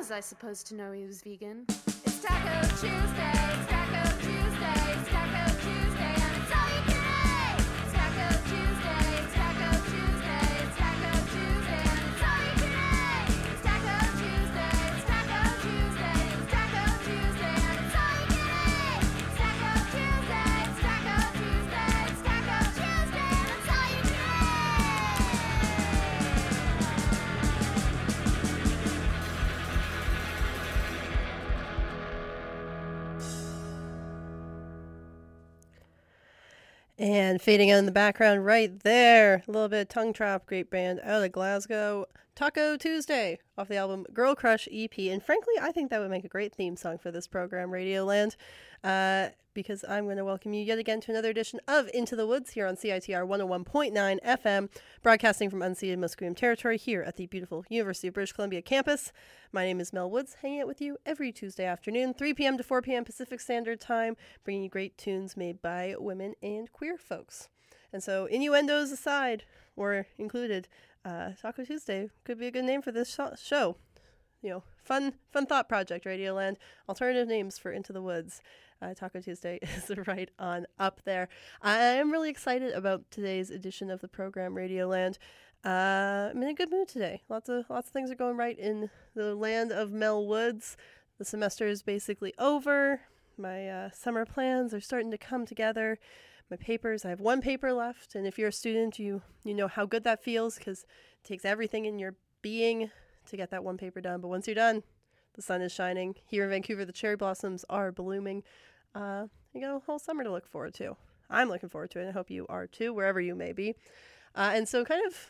was I supposed to know he was vegan? It's Taco Tuesday, it's Taco Tuesday, it's Taco Tuesday, and it's all you can eat! It's Taco Tuesday, it's Taco Tuesday, it's Taco Tuesday, and it's all you can eat! It's Taco Tuesday, it's Taco Tuesday, it's Taco Tuesday, and it's all you can eat! It's Taco Tuesday, it's Taco Tuesday, it's Taco Tuesday, and it's all you can eat! And fading out in the background right there, a little bit of Tongue Trap, great band out of Glasgow, Taco Tuesday, off the album Girl Crush EP. And frankly, I think that would make a great theme song for this program, Radioland, because I'm going to welcome you yet again to another edition of Into the Woods here on CITR 101.9 FM, broadcasting from unceded Musqueam territory here at the beautiful University of British Columbia campus. My name is Mel Woods, hanging out with you every Tuesday afternoon, 3 p.m. to 4 p.m. Pacific Standard Time, bringing you great tunes made by women and queer folks. And so, innuendos aside, or included, Taco Tuesday could be a good name for this show. You know, fun thought project, Radioland. Alternative names for Into the Woods. Taco Tuesday is right on up there. I am really excited about today's edition of the program, Radioland. I'm in a good mood today. Lots of things are going right in the land of Mel Woods. The semester is basically over. My summer plans are starting to come together. My papers, I have one paper left, and if you're a student, you know how good that feels, because it takes everything in your being to get that one paper done. But once you're done, the sun is shining. Here in Vancouver, the cherry blossoms are blooming. You got a whole summer to look forward to. I'm looking forward to it, and I hope you are too, wherever you may be. And so kind of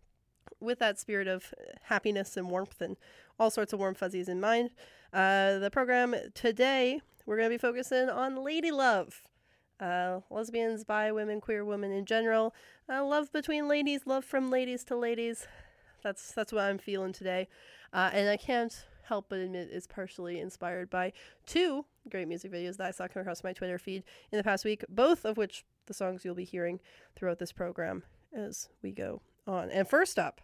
with that spirit of happiness and warmth and all sorts of warm fuzzies in mind, the program today, we're going to be focusing on lady love. Lesbians, bi women, queer women in general, love between ladies, love from ladies to ladies. That's what I'm feeling today. And I can't help but admit it's partially inspired by two great music videos that I saw come across my Twitter feed in the past week, both of which the songs you'll be hearing throughout this program as we go on. And first up,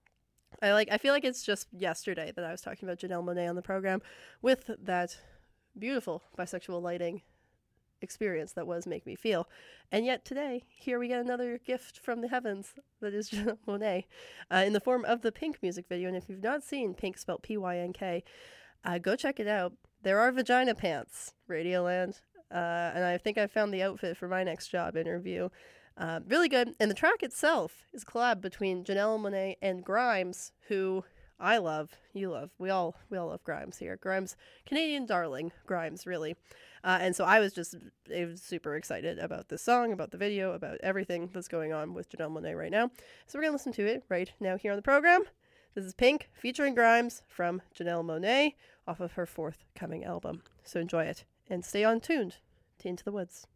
I feel like it's just yesterday that I was talking about Janelle Monáe on the program with that beautiful bisexual lighting experience that was Make Me Feel. And yet today, here we get another gift from the heavens that is Janelle Monáe in the form of the Pink music video. And if you've not seen Pink, spelled P-Y-N-K, go check it out. There are vagina pants, Radioland. And I think I found the outfit for my next job interview. Really good. And the track itself is a collab between Janelle Monáe and Grimes, who I love, you love. We all love Grimes here. Grimes, Canadian darling, Grimes, really. And so I was super excited about this song, about the video, about everything that's going on with Janelle Monáe right now. So we're going to listen to it right now here on the program. This is Pink featuring Grimes from Janelle Monáe off of her forthcoming album. So enjoy it and stay on tuned to Into the Woods.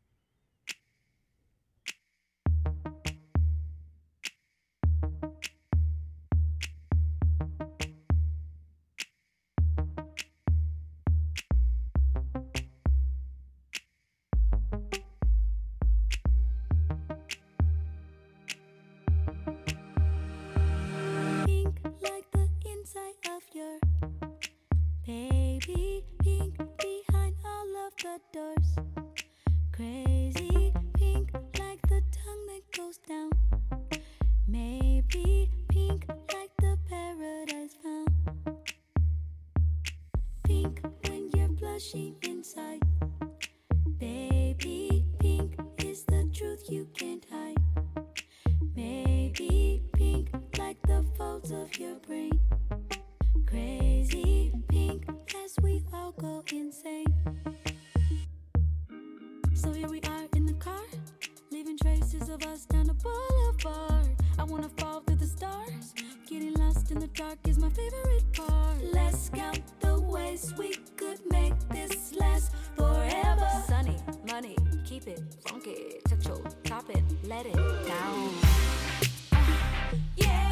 Baby, pink behind all of the doors. Crazy pink like the tongue that goes down. Maybe pink like the paradise found. Pink when you're blushing inside. Baby, pink is the truth you can't hide. Maybe pink like the folds of your brain. Crazy pink as we all go insane. So here we are in the car, leaving traces of us down the boulevard. I wanna fall through the stars, getting lost in the dark is my favorite part. Let's count the ways we could make this last forever. Sunny, money, keep it funky, sexual, top it, let it down. Yeah.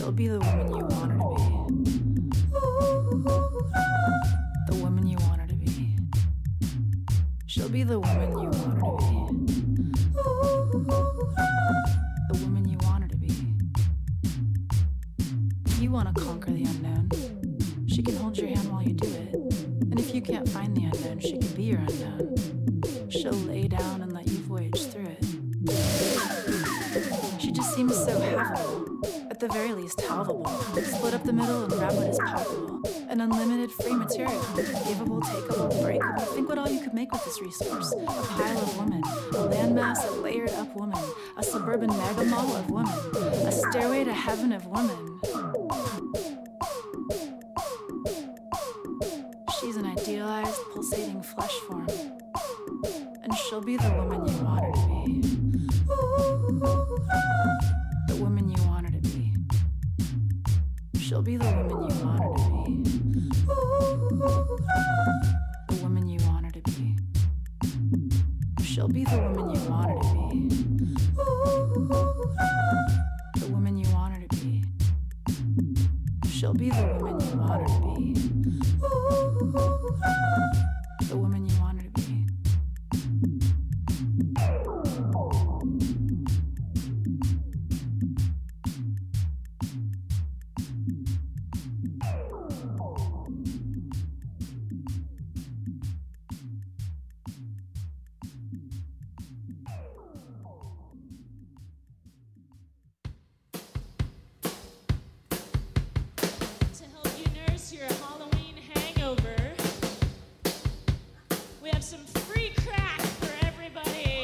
She'll be the woman you want her to be. The woman you want her to be. She'll be the woman you want her to be. The woman you want her to be. You want to conquer the unknown. She can hold your hand while you do it. And if you can't find the unknown, she can be your unknown. She'll lay down and let you voyage through it. She just seems so habitable. At the very least, halvable. Split up the middle and grab what is palpable. An unlimited free material. Giveable, takeable, breakable. Think what all you could make with this resource. A pile of woman. A landmass of layered up woman. A suburban mega mall of woman. A stairway to heaven of woman. She's an idealized, pulsating flesh form. And she'll be the woman you want her to be. The woman you want her to be. She'll be the woman you want her to be. The woman you want her to be. She'll be the woman you want her to be. The woman you want her to be. She'll be the woman you want her to be. The woman you want her to be. To help you nurse your Halloween hangover, we have some free crack for everybody.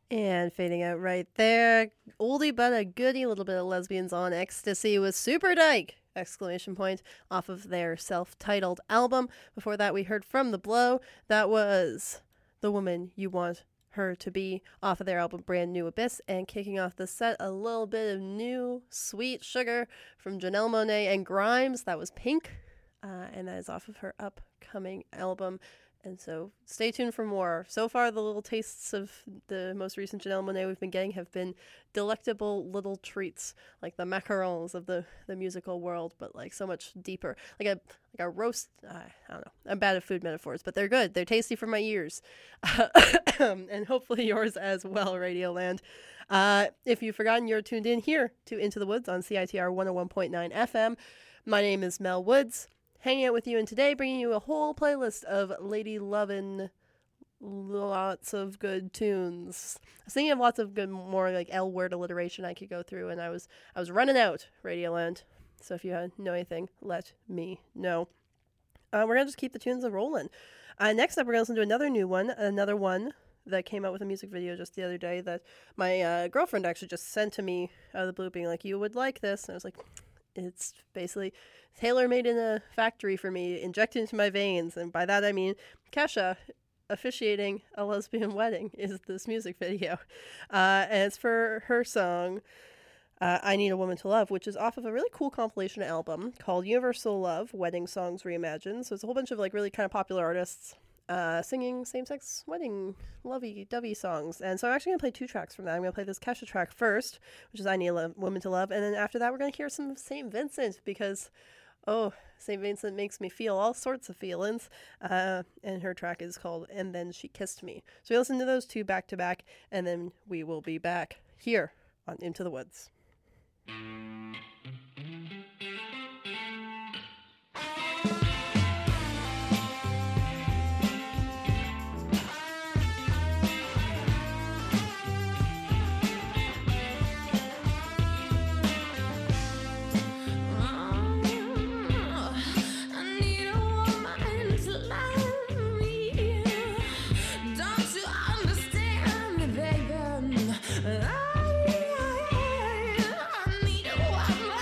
And fading out right there, oldie but a goodie, little bit of Lesbians on Ecstasy with Super Dyke! Exclamation point, off of their self-titled album. Before that, we heard From the Blow. That was The Woman You Want Her to Be, off of their album Brand New Abyss. And kicking off the set, a little bit of new Sweet Sugar from Janelle Monáe and Grimes. That was Pink, and that is off of her upcoming album. And so stay tuned for more. So far, the little tastes of the most recent Janelle Monáe we've been getting have been delectable little treats, like the macarons of the musical world, but like so much deeper. Like a roast, I don't know. I'm bad at food metaphors, but they're good. They're tasty for my ears. And hopefully yours as well, Radioland. If you've forgotten, you're tuned in here to Into the Woods on CITR 101.9 FM. My name is Mel Woods. Hanging out with you, and today bringing you a whole playlist of Lady Lovin', lots of good tunes. I was thinking of lots of good, more like L-word alliteration I could go through, and I was running out, Radioland. So if you know anything, let me know. We're going to just keep the tunes rolling. Next up, we're going to listen to another one that came out with a music video just the other day that my girlfriend actually just sent to me out of the blue, being like, you would like this. And I was like, it's basically tailor-made in a factory for me, injected into my veins. And by that I mean Kesha officiating a lesbian wedding is this music video. And it's for her song, I Need a Woman to Love, which is off of a really cool compilation album called Universal Love, Wedding Songs Reimagined. So it's a whole bunch of like really kind of popular artists singing same-sex wedding lovey-dovey songs. And so I'm actually going to play 2 tracks from that. I'm going to play this Kesha track first, which is I Need a Woman to Love. And then after that, we're going to hear some St. Vincent because, St. Vincent makes me feel all sorts of feelings. And her track is called And Then She Kissed Me. So we listen to those 2 back to back, and then we will be back here on Into the Woods. I need a woman.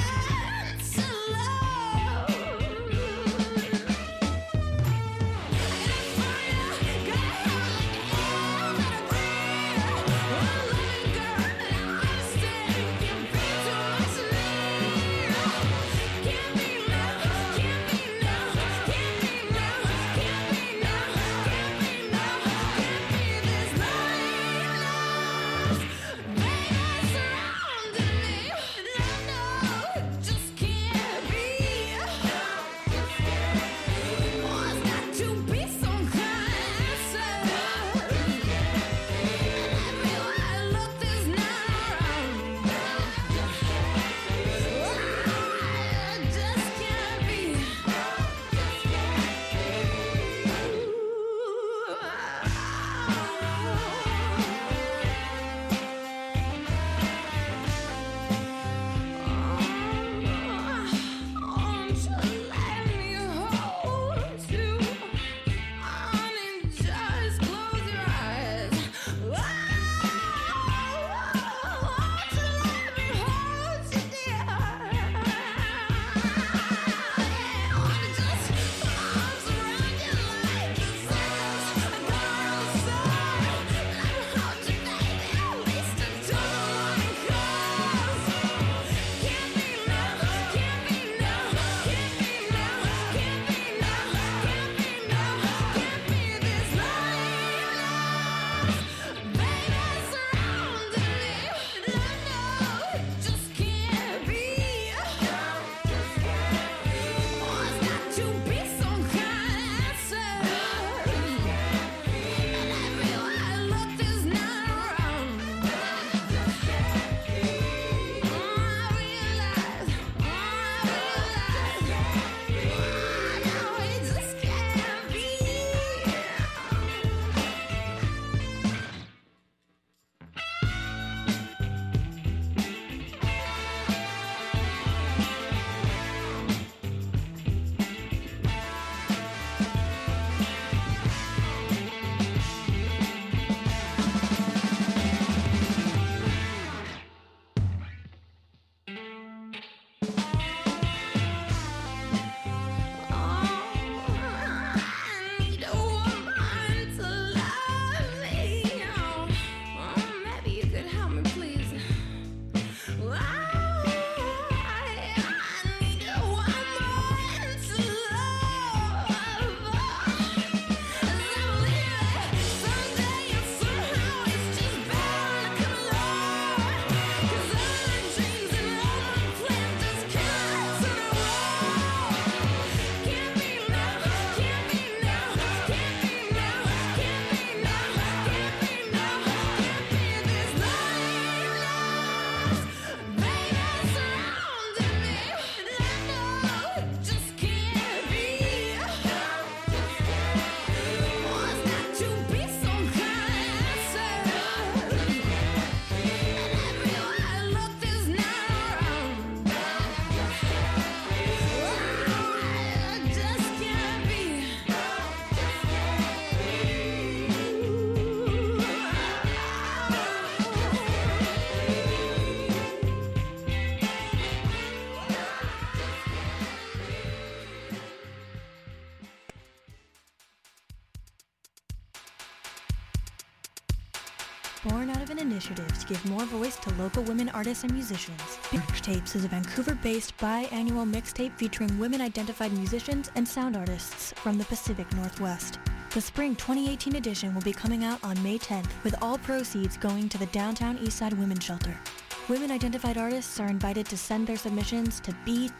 born out of an initiative to give more voice to local women artists and musicians. Mixtapes is a Vancouver-based biannual mixtape featuring women-identified musicians and sound artists from the Pacific Northwest. The spring 2018 edition will be coming out on May 10th, with all proceeds going to the Downtown Eastside Women's Shelter. Women-identified artists are invited to send their submissions to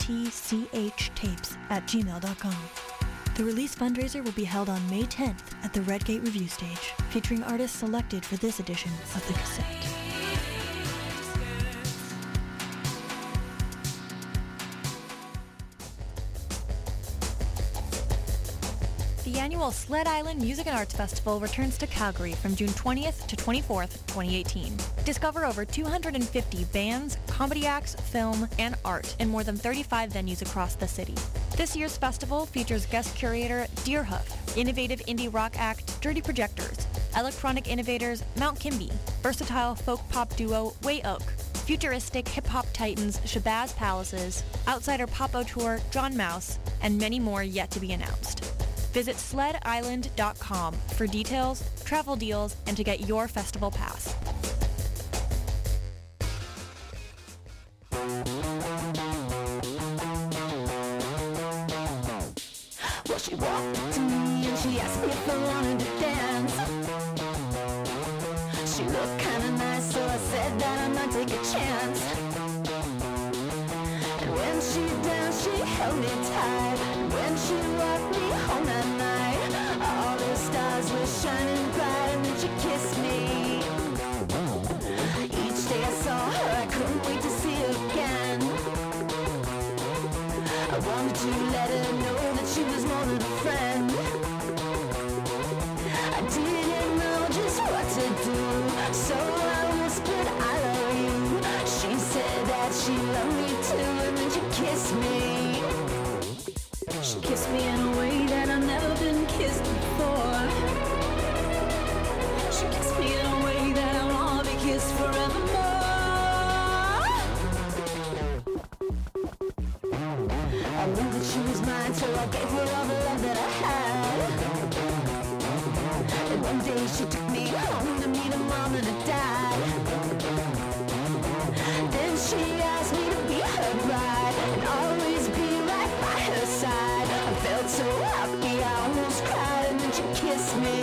btchtapes@gmail.com. The release fundraiser will be held on May 10th at the Redgate Review Stage, featuring artists selected for this edition of the cassette. The annual Sled Island Music and Arts Festival returns to Calgary from June 20th to 24th, 2018. Discover over 250 bands, comedy acts, film, and art in more than 35 venues across the city. This year's festival features guest curator Deerhoof, innovative indie rock act Dirty Projectors, electronic innovators Mount Kimby, versatile folk pop duo Way Oak, futuristic hip-hop titans Shabazz Palaces, outsider pop auteur John Mouse, and many more yet to be announced. Visit sledisland.com for details, travel deals, and to get your festival pass. Well, she walked up to me and she asked me if I wanted to dance. She looked kinda nice, so I said that I might take a chance. And when she danced, she held me tight. And when she walked me home that night, all the stars were shining bright, and then she kissed me. Each day I saw her, I couldn't wait to see her again. I wanted to let her know that she was more than a friend. I didn't know just what to do, so I whispered I love you. She said that she loved me too, and then she kissed me. She kissed me in a way that I've never been kissed before. She kissed me in a way that I wanna be kissed forevermore. I knew that she was mine, so I gave her all the love that I had. And one day she took me home to meet her mom and her dad. Then she asked me to be her bride and always be right by her side. I felt so happy, I almost cried, and then she kissed me.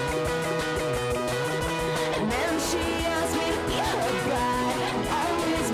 And then she asked me to be her bride and always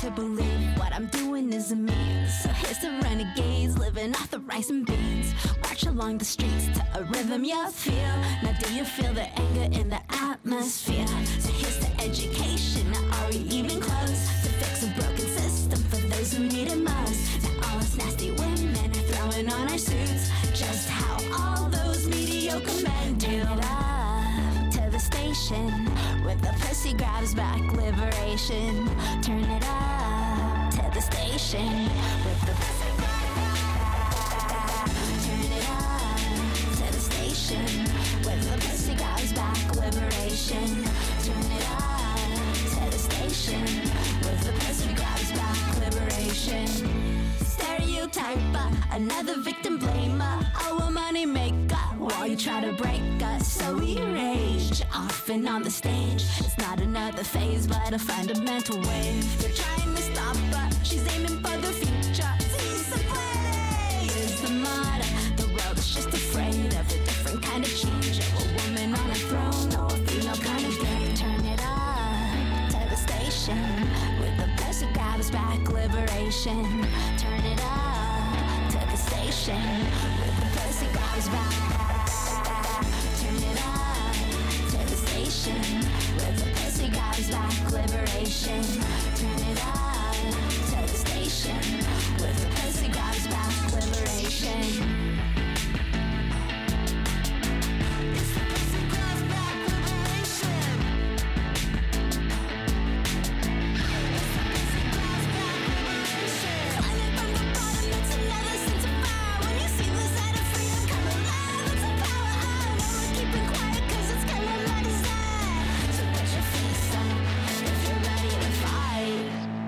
to believe what I'm doing is a means. So here's the renegades living off the rice and beans. March along the streets to a rhythm you feel. Now do you feel the anger in the atmosphere? So here's the education. Are we even close to fix a broken system for those who need it most? Now all us nasty women are throwing on our suits. Just how all those mediocre men do. Turn it up to the station with the pussy grabs back liberation. Turn it up to the station with the pussy Turn it up to the station with the pussy grabs back liberation. Turn it up to the station with the pussy grabs back liberation. Stereotype, another victim blamer, our money maker. While you try to break us, so we rage. Often on the stage, it's not another phase, but a fundamental wave. They're trying to stop her, she's aiming for the future. Si se puede is the motto. The world is just afraid of a different kind of change. A woman on a throne or a female kind of game. Turn it up to the station with the pussy grabs back liberation. Turn it up to the station with the pussy grabs back. Turn it up to the station with the pussy grabs back liberation. Turn it up to the station with the pussy grabs back liberation. It's the pussy grabs back liberation. Climbing from the bottom, it's another sense of fire. When you see the side of freedom come alive, it's a power. I know we're keeping quiet 'cause it's coming by design. So put your fists up if you're ready to fight.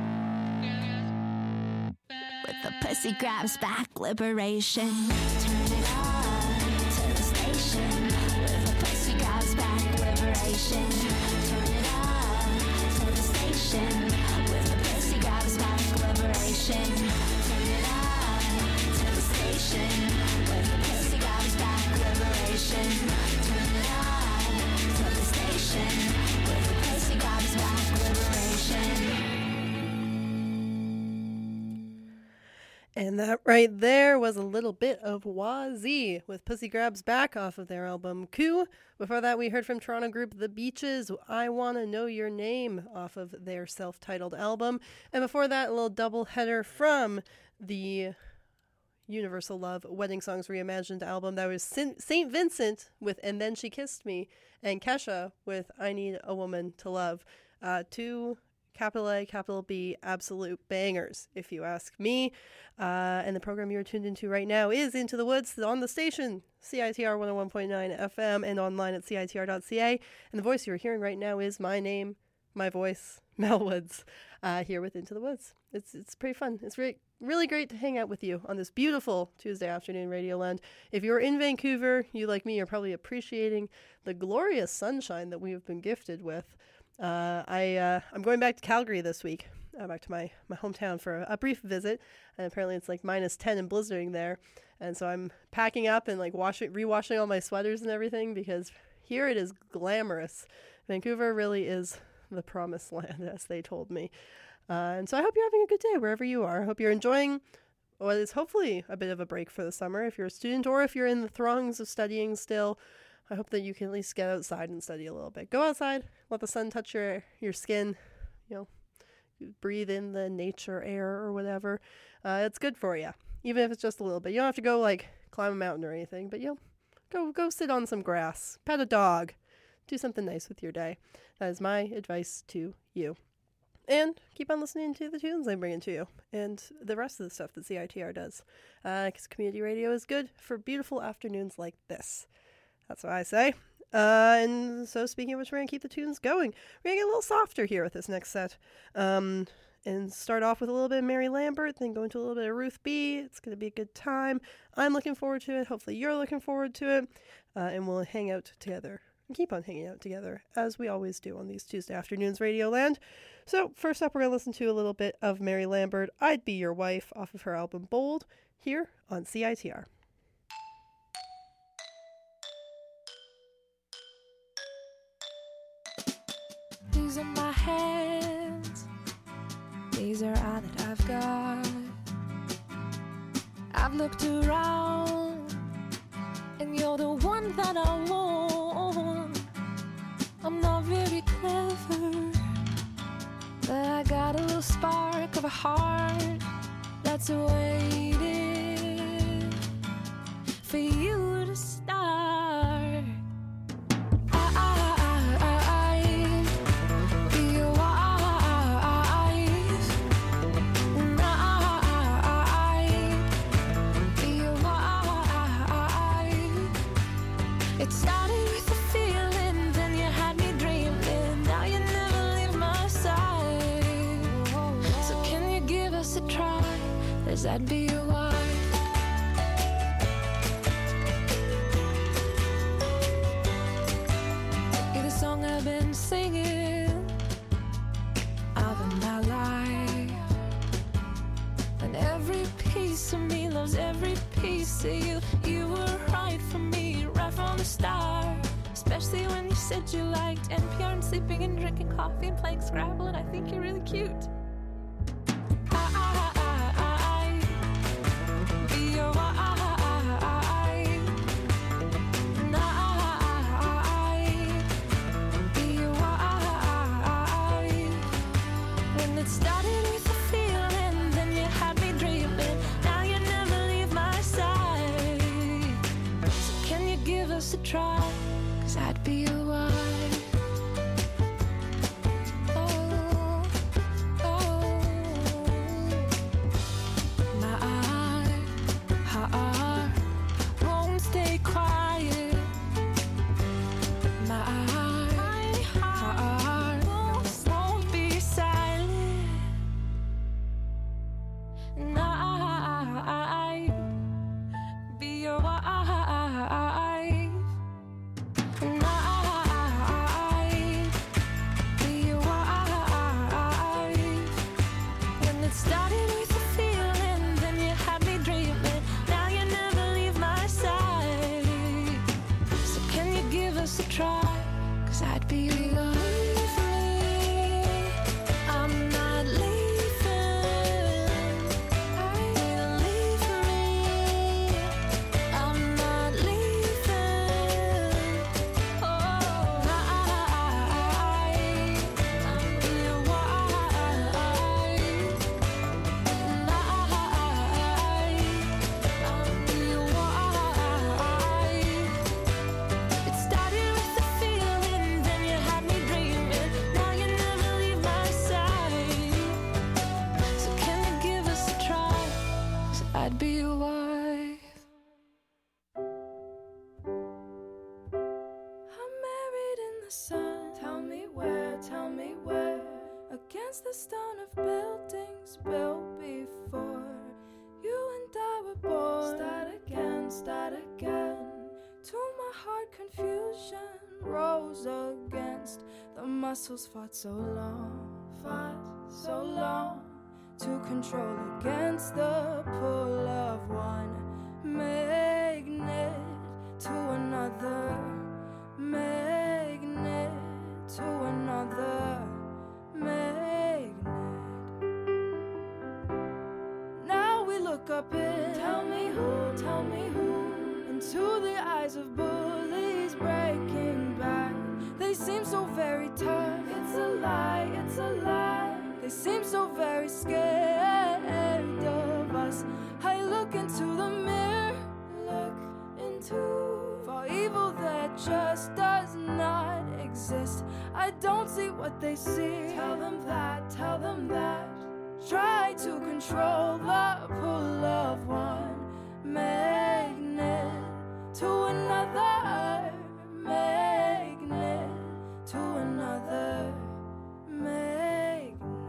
With the pussy grabs back liberation. Turn it up to the station with the pussy grabs back liberation. Turn it up to the station with the pussy grabs back liberation. Turn it up to the station with the pussy grabs back liberation. Turn it up to the station with the pussy grabs back liberation. And that right there was a little bit of Wazee with Pussy Grabs Back off of their album Coup. Before that, we heard from Toronto group The Beaches, I Wanna Know Your Name off of their self-titled album. And before that, a little double header from the Universal Love Wedding Songs Reimagined album. That was St. Vincent with And Then She Kissed Me, and Kesha with I Need a Woman to Love. Two capital A, capital B, absolute bangers, if you ask me. And the program you're tuned into right now is Into the Woods on the station, CITR 101.9 FM, and online at CITR.ca. And the voice you're hearing right now is my name, my voice, Mel Woods, here with Into the Woods. It's pretty fun. It's really great to hang out with you on this beautiful Tuesday afternoon Radioland. If you're in Vancouver, you like me, you're probably appreciating the glorious sunshine that we have been gifted with. I'm going back to Calgary this week, back to my hometown for a brief visit, and apparently it's like -10 and blizzarding there, and so I'm packing up and like rewashing all my sweaters and everything, because here it is glamorous. Vancouver really is the promised land, as they told me. And so I hope you're having a good day wherever you are. I hope you're enjoying what is hopefully a bit of a break for the summer, if you're a student or if you're in the throngs of studying still. I hope that you can at least get outside and study a little bit. Go outside, let the sun touch your skin, breathe in the nature air or whatever. It's good for you, even if it's just a little bit. You don't have to go like climb a mountain or anything, but go sit on some grass, pet a dog, do something nice with your day. That is my advice to you. And keep on listening to the tunes I bring into you and the rest of the stuff that CITR does, because community radio is good for beautiful afternoons like this. That's what I say. And so speaking of which, we're going to keep the tunes going. We're going to get a little softer here with this next set. And start off with a little bit of Mary Lambert, then go into a little bit of Ruth B. It's going to be a good time. I'm looking forward to it. Hopefully you're looking forward to it. And we'll hang out together and keep on hanging out together, as we always do on these Tuesday afternoons, Radioland. So first up, we're going to listen to a little bit of Mary Lambert, I'd Be Your Wife, off of her album Bold, here on CITR. Losing my hands, These are all that I've got. I've looked around, and you're the one that I want. I'm not very clever, but I got a little spark of a heart that's waiting for you to start. Be your wife. Be your wife. It started with a feeling, then you had me dreaming. Now you never leave my side. So can you give us a try? 'Cause I'd be your wife. You're the song I've been singing all of my life, and every piece of me loves every piece of you. You were right for me right from the start, especially when you said you liked NPR and sleeping and drinking coffee and playing Scrabble, and I think you're really cute. Be your wife. Be your wife. When it started with a feeling, then you had me dreaming. Now you never leave my side. So can you give us a try? 'Cause I'd be your wife. Oh, oh. My heart won't stay quiet. My heart won't be silent. And I'd be your wife. And I'd be your wife. When it started with a feeling, then you had me dreaming. Now you never leave my side. So can you give us a try? 'Cause I'd be your wife. I'm not leaving. Leave me. I'm not leaving. Oh, I'm your wife. I'm your wife. It started with a feeling, then you had me dreaming. Now you never leave my side. So can you give us a try? 'Cause I'd be your wife. I'm married in the sun. Tell me where. Against the stone of buildings built before you and I were born. Start again. To my heart, confusion rose against the muscles fought so long to control against the pull of one magnet to another magnet to another magnet. Now we look up in tell me who into the eyes of bullies breaking back. They seem so very tough. It's a lie. They seem so very scared of us. I look into the mirror, for evil that just does not exist. I don't see what they see. Tell them that. Try to control the pull of one magnet to another magnet to another magnet.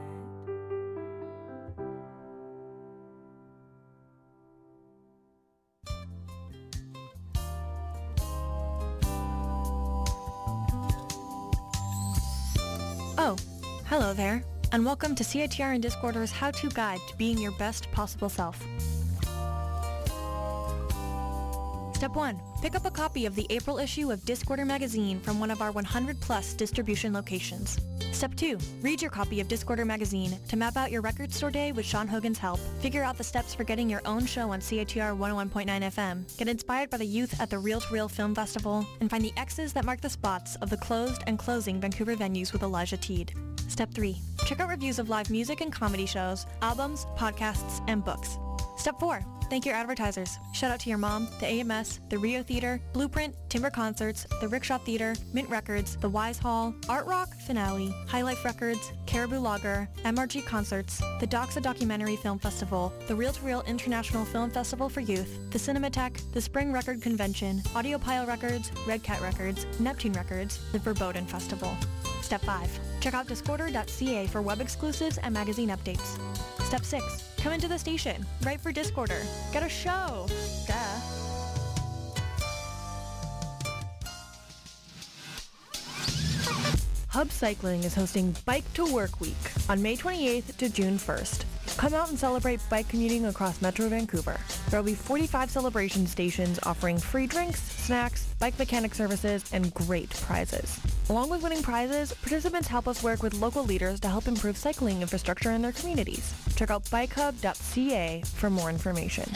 Oh, hello there, and welcome to CITR and Discorder's how-to guide to being your best possible self. Step 1. Pick up a copy of the April issue of Discorder magazine from one of our 100-plus distribution locations. Step 2. Read your copy of Discorder magazine to map out your record store day with Sean Hogan's help. Figure out the steps for getting your own show on CHR 101.9 FM. Get inspired by the youth at the Reel to Reel Film Festival. And find the X's that mark the spots of the closed and closing Vancouver venues with Elijah Teed. Step 3. Check out reviews of live music and comedy shows, albums, podcasts, and books. Step 4. Thank your advertisers. Shout out to your mom, the AMS, the Rio Theater, Blueprint, Timber Concerts, the Rickshaw Theater, Mint Records, the Wise Hall, Art Rock, Finale, High Life Records, Caribou Lager, MRG Concerts, the Doxa Documentary Film Festival, the Reel to Reel International Film Festival for Youth, the Cinematheque, the Spring Record Convention, Audiopile Records, Red Cat Records, Neptune Records, the Verboten Festival. Step 5. Check out Discorder.ca for web exclusives and magazine updates. Step 6. Come into the station. Write for Discorder. Get a show. Duh. Hub Cycling is hosting Bike to Work Week on May 28th to June 1st. Come out and celebrate bike commuting across Metro Vancouver. There will be 45 celebration stations offering free drinks, snacks, bike mechanic services, and great prizes. Along with winning prizes, participants help us work with local leaders to help improve cycling infrastructure in their communities. Check out bikehub.ca for more information.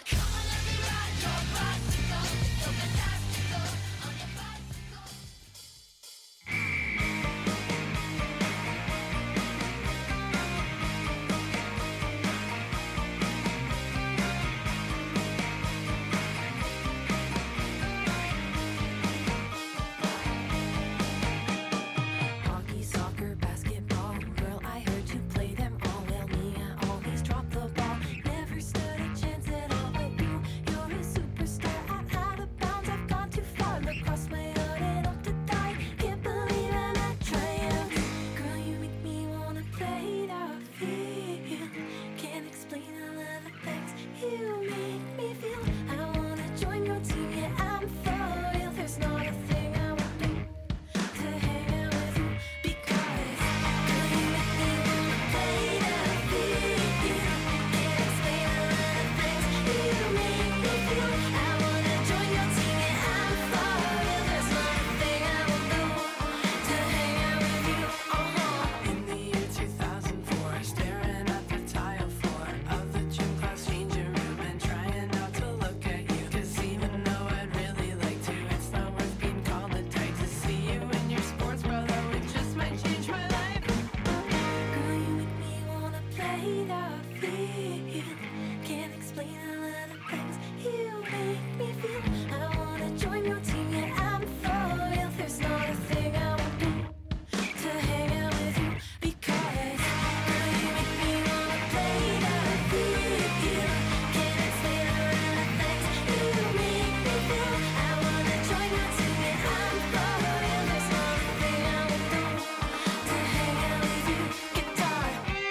Hockey, soccer, basketball. Girl, I heard you play them all. Well, me, I always drop the ball. Never stood a chance at all, but you're a superstar. I'm out of bounds, I've gone too far. Look across my heart and up to die. Can't believe I'm at triumph. Girl, you make me wanna play that field. Can't explain all of the things you make me feel. I wanna join your team, yeah, I'm for real. There's not a thing I won't do to hang out with you because girl, you make me wanna play that field. Can't explain all of the things you make me feel. I wanna join your team, yeah, I'm for real. There's not a thing I won't do to hang out with you. In the year 2004, staring at the tile floor of the gym class changing room and trying not to look at you. 'Cause even though I'd really like to, it's not worth being called a type. To see you in your sports bra, though, it just might change my life. Girl, you make me wanna play that field. Can't explain all of the things you make me feel. I wanna join your team, yeah, I'm for real. There's not a thing I won't do to hang out with you because girl, you make me wanna play that field. Can't explain all of the things you make me feel. I wanna join your team, yeah, I'm for real. There's not a thing I won't do to hang out with you. Guitar.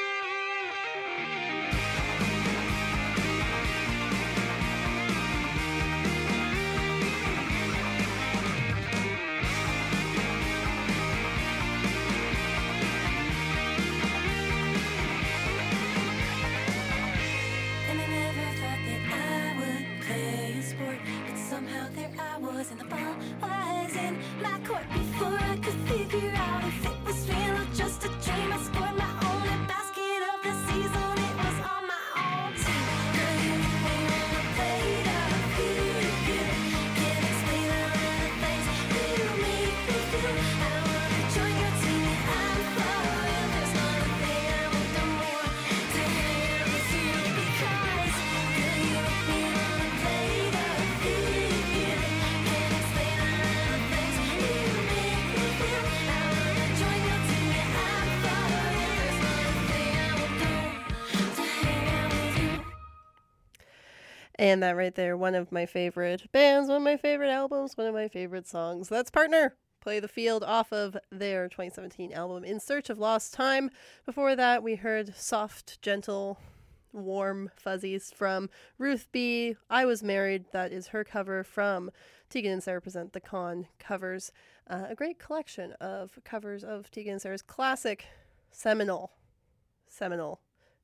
And I never thought that I would play a sport, but somehow there I was, and the ball was in my court before I could figure out if it was real or just a dream. I scored my only basket of the season. It was on my own team. Girl, you make me wanna play that field. Can't explain all of the things you make me feel. I wanna join your team, yeah, I'm for real. There's not a thing I won't do to hang out with you because girl, you make me wanna play that field. Can't explain all of the things you make me feel. I wanna join your team, yeah, I'm for real. There's not a thing I won't do to hang out with you. And that right there, one of my favorite bands, one of my favorite albums, one of my favorite songs. That's Partner, Play the Field, off of their 2017 album In Search of Lost Time. Before that, we heard Soft, Gentle, Warm Fuzzies from Ruth B. I Was Married. That is her cover from Tegan and Sarah Present the Con covers. A great collection of covers of Tegan and Sarah's classic, seminal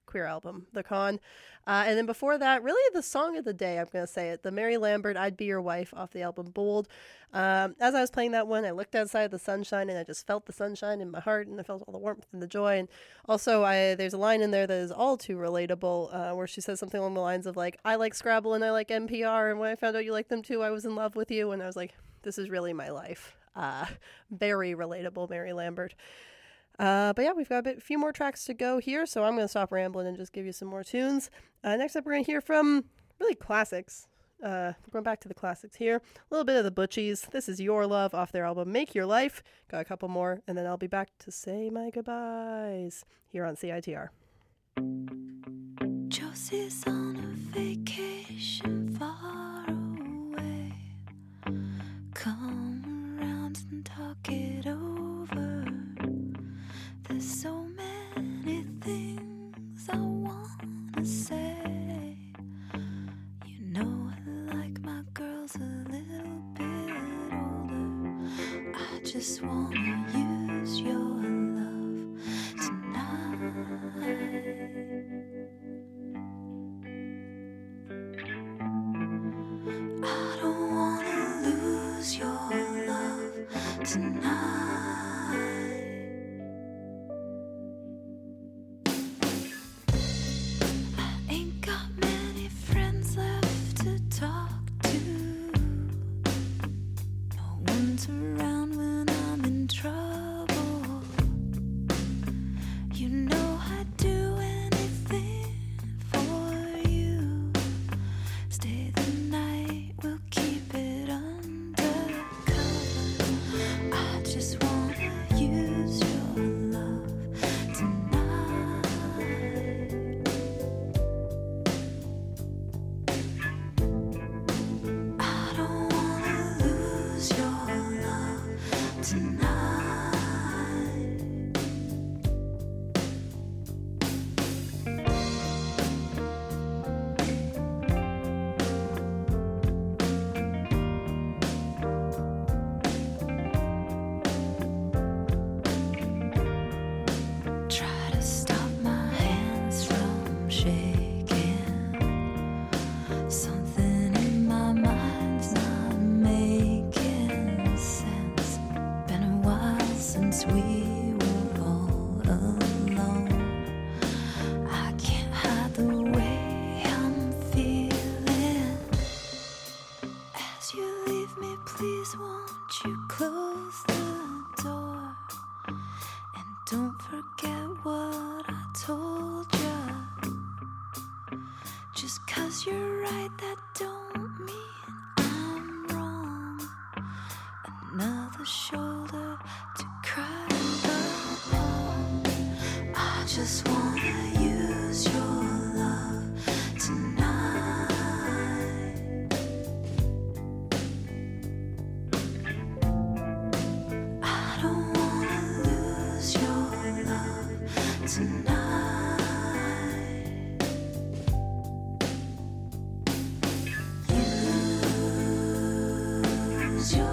queer album, The Con. And then before that, really the song of the day, I'm going to say it, the Mary Lambert, I'd Be Your Wife off the album Bold. As I was playing that one, I looked outside the sunshine and I just felt the sunshine in my heart and I felt all the warmth and the joy. And also there's a line in there that is all too relatable where she says something along the lines of like, I like Scrabble and I like NPR. And when I found out you like them too, I was in love with you. And I was like, this is really my life. Very relatable, Mary Lambert. But yeah, we've got a few more tracks to go here, so I'm going to stop rambling and just give you some more tunes. Next up, we're going to hear from really classics. We're going back to the classics here. A little bit of the Butchies. This is Your Love off their album Make Your Life. Got a couple more, and then I'll be back to say my goodbyes here on CITR. Josie's on a vacation far away. Come around and talk it over. There's so many things I wanna say. You know I like my girls a little bit older. I just wanna use your love tonight. I don't wanna lose your love tonight. Around when I'm in trouble. You know I'd do anything for you. Stay the night, we'll keep it undercover. I just wanna use your love tonight. I don't wanna lose your tonight. Try to stop my hands from shaking. Something in my mind's not making sense. Been a while since we were all alone. I can't hide the way I'm feeling. As you leave me, please won't you close the door? And don't forget what I told you. Just 'cause you're right, that don't mean I'm wrong. Another shoulder to cry upon. I just wanna use your love tonight. I don't wanna lose your love tonight. Use your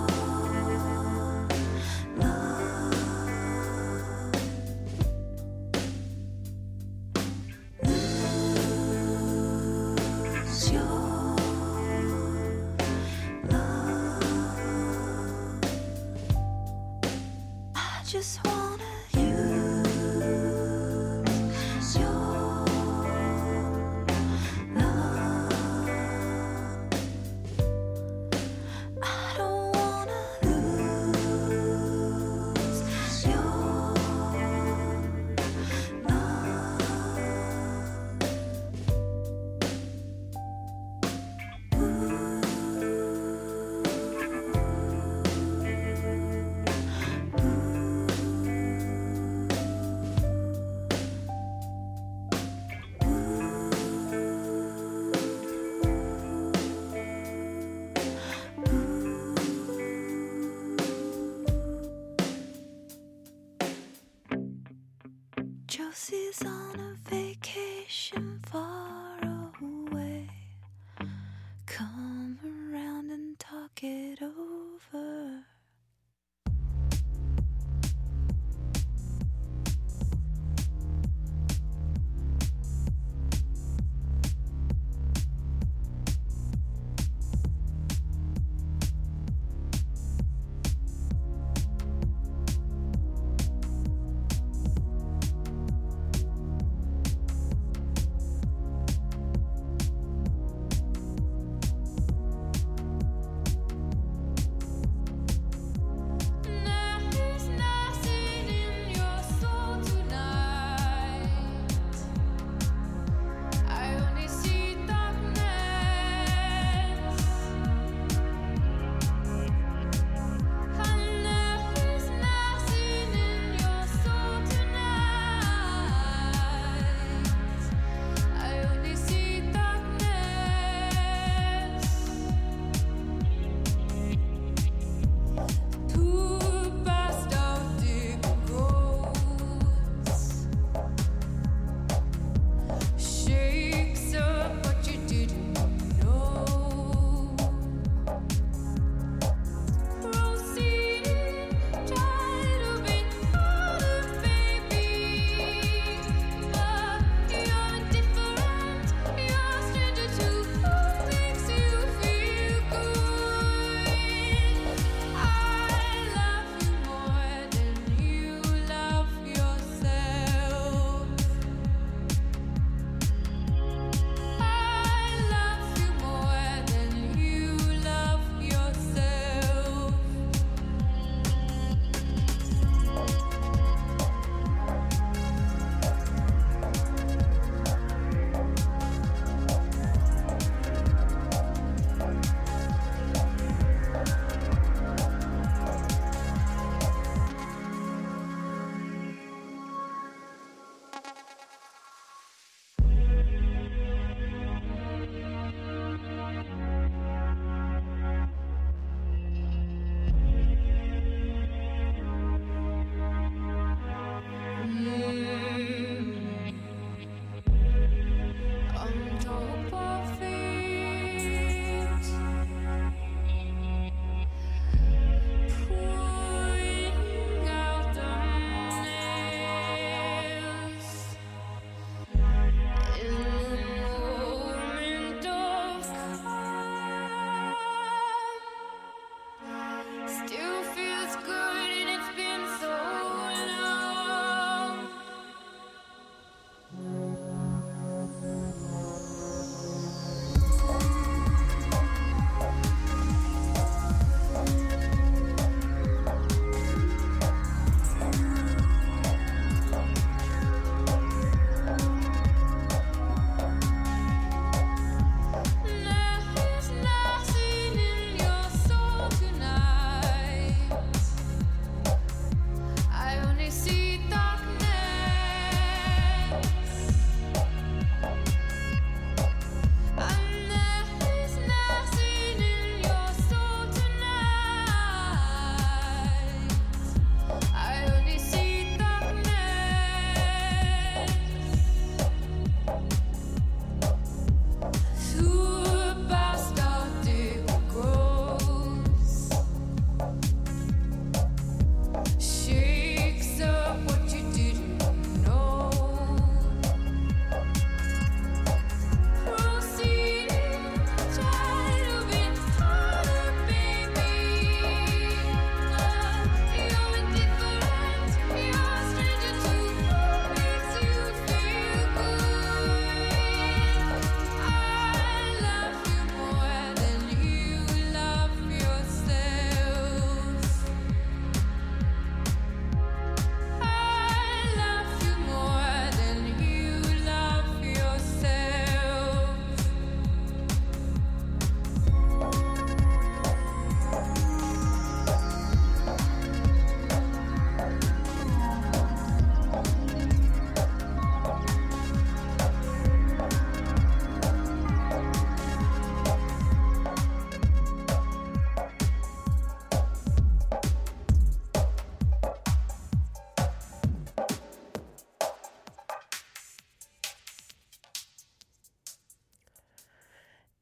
just wanna use your love. I don't wanna lose your Josie's on a vacation far away. Come around and talk it over.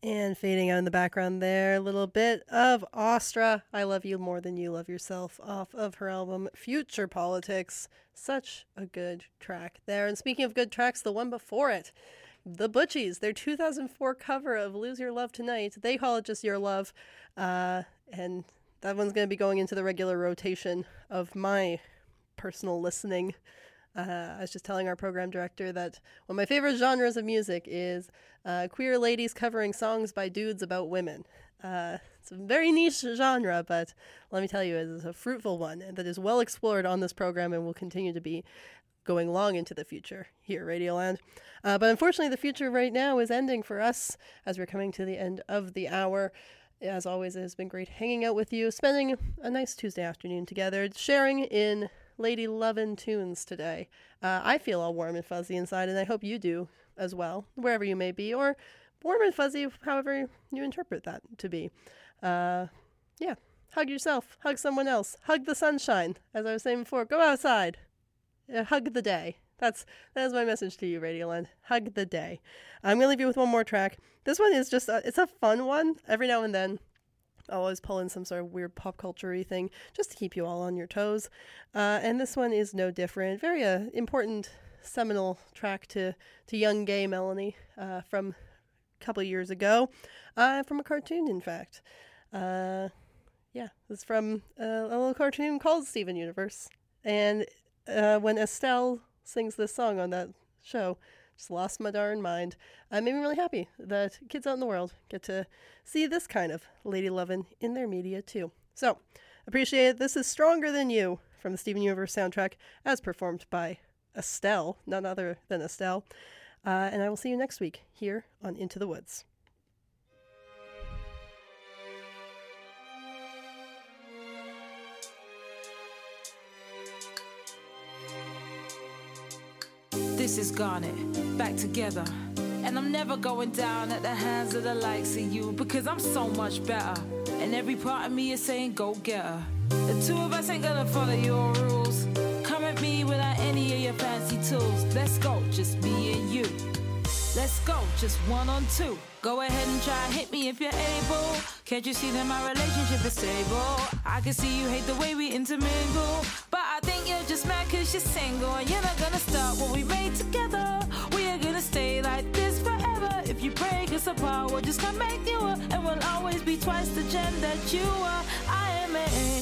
And fading out in the background there, a little bit of Astra, I Love You More Than You Love Yourself, off of her album Future Politics. Such a good track there. And speaking of good tracks, the one before it, The Butchies, their 2004 cover of Lose Your Love Tonight. They call it just Your Love. And that one's going to be going into the regular rotation of my personal listening. I was just telling our program director that one of my favorite genres of music is queer ladies covering songs by dudes about women. It's a very niche genre, but let me tell you, it is a fruitful one that is well explored on this program and will continue to be going long into the future here at Radioland. But unfortunately, the future right now is ending for us as we're coming to the end of the hour. As always, it has been great hanging out with you, spending a nice Tuesday afternoon together, sharing in Lady Lovin' tunes today. I feel all warm and fuzzy inside, and I hope you do as well, wherever you may be, or warm and fuzzy, however you interpret that to be. Yeah, hug yourself, hug someone else, hug the sunshine. As I was saying before, go outside, hug the day. That is my message to you, Radioland. Hug the day. I'm going to leave you with one more track. This one is just, it's a fun one. Every now and then, I'll always pull in some sort of weird pop culture-y thing just to keep you all on your toes. And this one is no different. Very important seminal track to young gay Melanie from a couple of years ago. From a cartoon, in fact. It's from a little cartoon called Steven Universe. And when Estelle sings this song on that show, just lost my darn mind. Made me really happy that kids out in the world get to see this kind of lady lovin' in their media too. So, appreciate it. This is Stronger Than You from the Steven Universe soundtrack as performed by Estelle, none other than Estelle. And I will see you next week here on Into the Woods. This is Garnet, back together. And I'm never going down at the hands of the likes of you, because I'm so much better. And every part of me is saying go get her. The two of us ain't gonna follow your rules. Come at me without any of your fancy tools. Let's go, just me and you. Let's go, just 1 on 2. Go ahead and try, hit me if you're able. Can't you see that my relationship is stable? I can see you hate the way we intermingle, but I think you're just mad cause you're single. And you're not gonna start what we made together. We are gonna stay like this forever. If you break us apart, we'll just come back you up, and we'll always be twice the gem that you are. I am a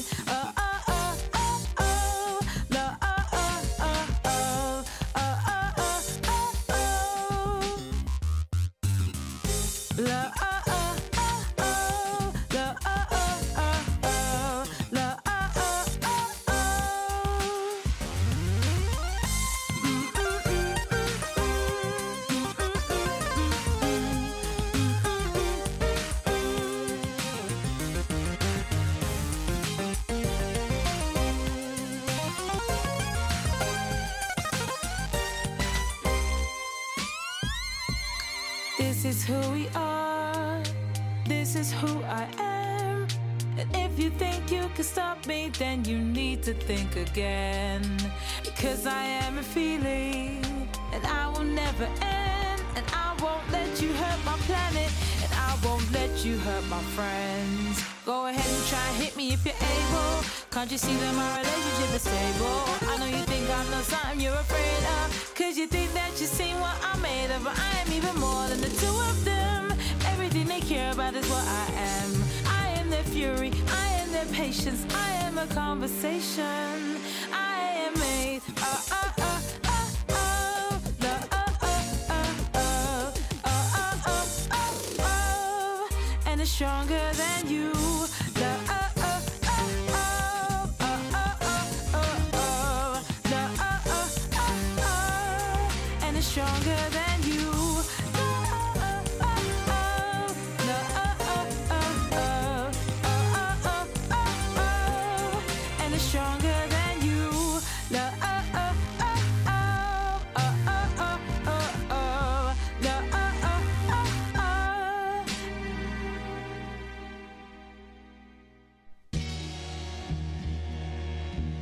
This is who we are, this is who I am. And if you think you can stop me, then you need to think again. Because I am a feeling, and I will never end. And I won't let you hurt my planet, and I won't let you hurt my friends. Go ahead and try and hit me if you're able. Can't you see that my relationship is stable? I know you think I know something you're afraid of, cause you think that you've seen what I'm made of. But I am even more than the two of them. Everything they care about is what I am. I am their fury, I am their patience, I am a conversation. I am made and it's stronger than you.